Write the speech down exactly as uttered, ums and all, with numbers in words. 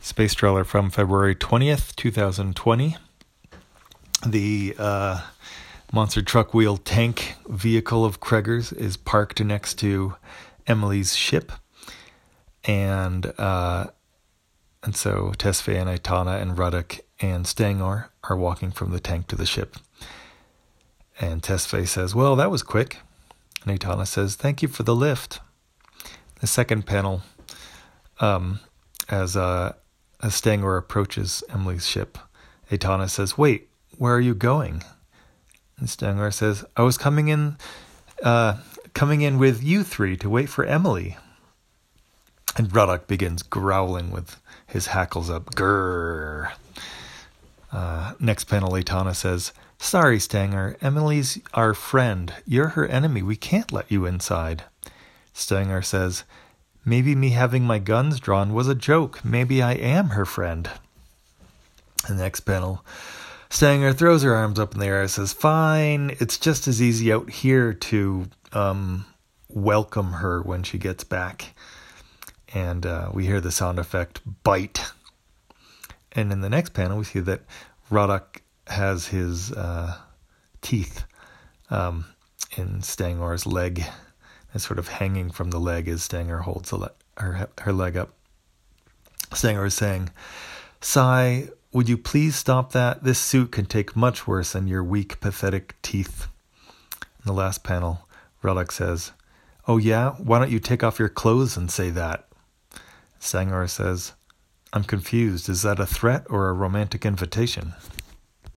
Space trailer from February twentieth, twenty twenty. The uh, monster truck wheel tank vehicle of Kreger's is parked next to Emily's ship. And uh, and so Tesfaye and Aitana and Ruddock and Stangor are walking from the tank to the ship. And Tesfaye says, "Well, that was quick." And Aitana says, "Thank you for the lift." The second panel, um, as uh, as Stangor approaches Emily's ship, Aitana says, "Wait, where are you going?" And Stangor says, "I was coming in, uh, coming in with you three to wait for Emily." And Ruddock begins growling with his hackles up. Grrr. Uh, next panel, Aitana says, "Sorry, Stangor. Emily's our friend. You're her enemy. We can't let you inside." Stangor says, "Maybe me having my guns drawn was a joke. Maybe I am her friend." The next panel, Stangor throws her arms up in the air and says, "Fine, it's just as easy out here to um, welcome her when she gets back." And uh, we hear the sound effect, bite. And in the next panel, we see that Ruddock has his uh, teeth um, in Stangor's leg. And sort of hanging from the leg as Stangor holds the le- her, her leg up. Stangor is saying, "Sai, would you please stop that? This suit can take much worse than your weak, pathetic teeth." In the last panel, Ruddock says, "Oh yeah? Why don't you take off your clothes and say that?" Stangor says, "I'm confused. Is that a threat or a romantic invitation?"